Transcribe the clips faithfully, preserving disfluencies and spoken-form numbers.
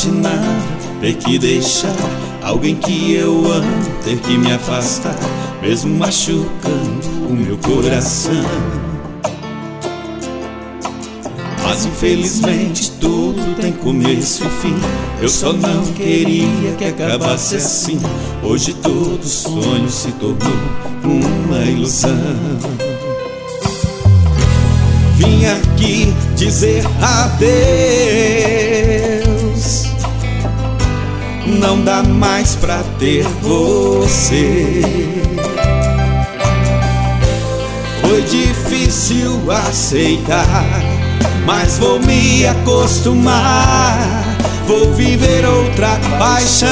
imaginava ter que deixar alguém que eu amo, ter que me afastar, mesmo machucando o meu coração. Mas infelizmente tudo tem começo e fim. Eu só não queria que acabasse assim. Hoje todo sonho se tornou uma ilusão. Vim aqui dizer adeus. Não dá mais pra ter você. Foi difícil aceitar, mas vou me acostumar. Vou viver outra paixão.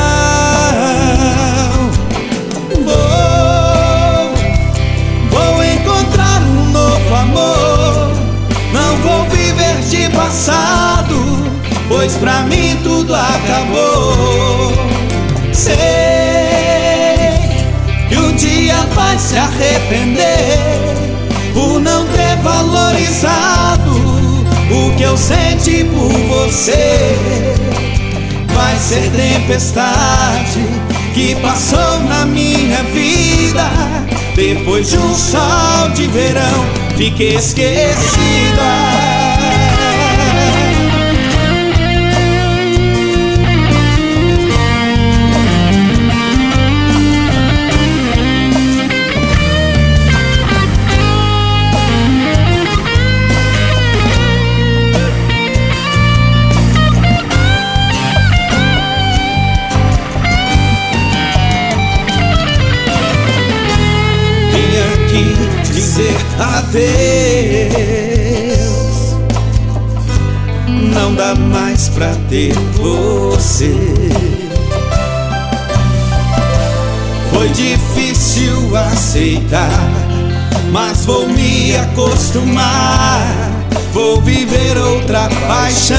Vou, vou encontrar um novo amor. Não vou viver de passado, pois pra mim tudo acabou. Sei que um dia vai se arrepender por não ter valorizado o que eu senti por você. Vai ser tempestade que passou na minha vida. Depois de um sol de verão, fiquei esquecida. Dizer adeus. Não dá mais pra ter você. Foi difícil aceitar, mas vou me acostumar. Vou viver outra paixão.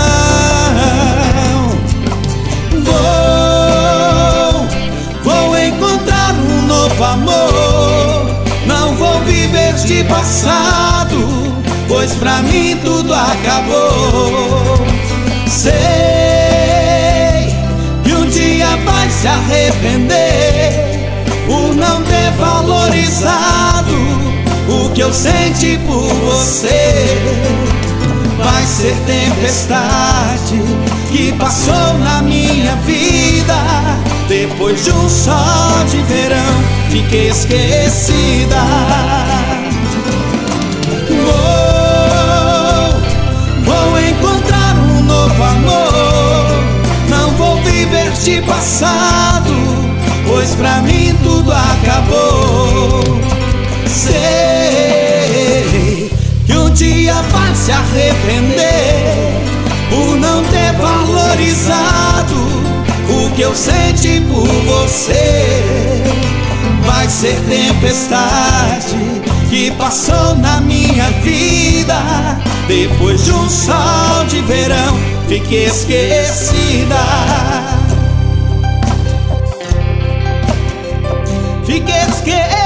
Vou, vou encontrar um novo amor. Não vou viver de passado, pois pra mim tudo acabou. Sei que um dia vai se arrepender por não ter valorizado o que eu senti por você. Vai ser tempestade que passou na minha vida. Depois de um sol de verão, fiquei esquecida. Vou, vou encontrar um novo amor. Não vou viver de passado, pois pra mim tudo acabou. Sei que um dia vai se arrepender por não ter valorizado o que eu senti por você. Vai ser tempestade que passou na minha vida. Depois de um sol de verão, fiquei esquecida. Fiquei esquecida.